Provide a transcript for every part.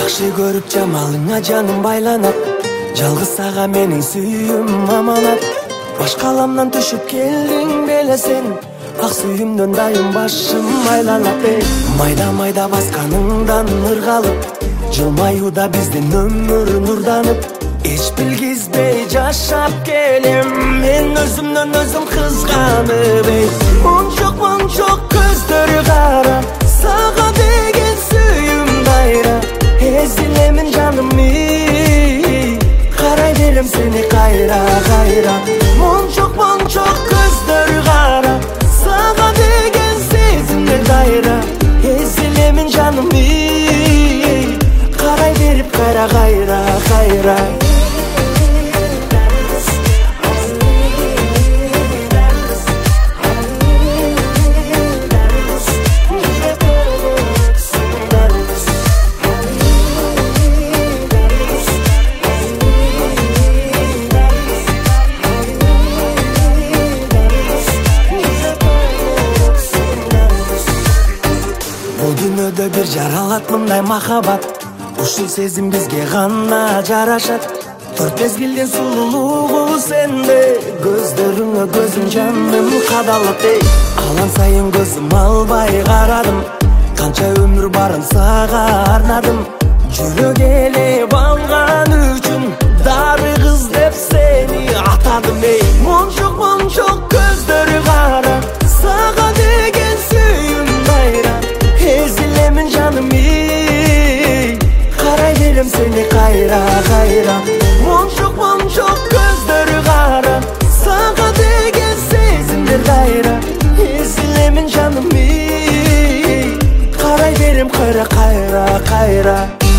Жакшы көрүп жамалыңа жаным байланат, жалгыз сага менин сүйүүм аманат. Башка аламдан түшүп келдиң беле сен, ак сүйүүмдөн дайым башым айланат. Майда басканыңдан ыргалып, жылмаюуда биздин өмүр нурданып. Эч билгизбей жашап келем, мен өзүмдөн өзүм кызганып. Мончок көздөрү кара, сага деген сүйүүм дайра. Эзилемин жаным, карай берем сени кайра. Мончок көздөрү кара, сага деген сезимдер дайра. Эзилемин жаным, карай берип кайра. Дүйнөдө бир жаралат мындай махабат, ушул сезим бизге гана жарашат. Төрт мезгилдин сулуулугу сенде, көздөрүңө көзүм жаным кадалат. Алан сайын көзүм албай карадым, канча өмүр барын сага арнадым. Жүрөк элеп алган үчүн дары кыз деп сени атадым. Мончок көздөрү кара, сага деген сүйүүм дайра. Эзилемин жаным, карай берем сени кайра. Мончок көздөрү кара, сага деген сезимдер дайра. Эзилемин жаным, карай берем кайра.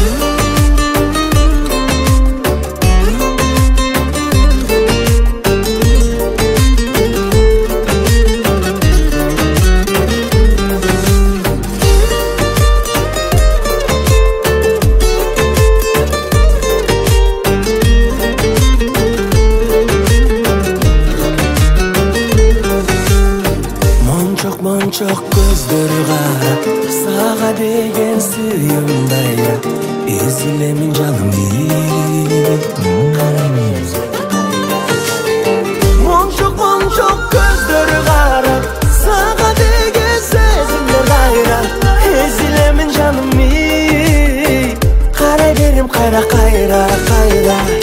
Мончок көздөрү кара, сага деген сүйүүм дайра. Эзилемин жаным, Мончок көздөрү кара, сага деген сезимдер дайра. Эзилемин жаным, карай берем кайра.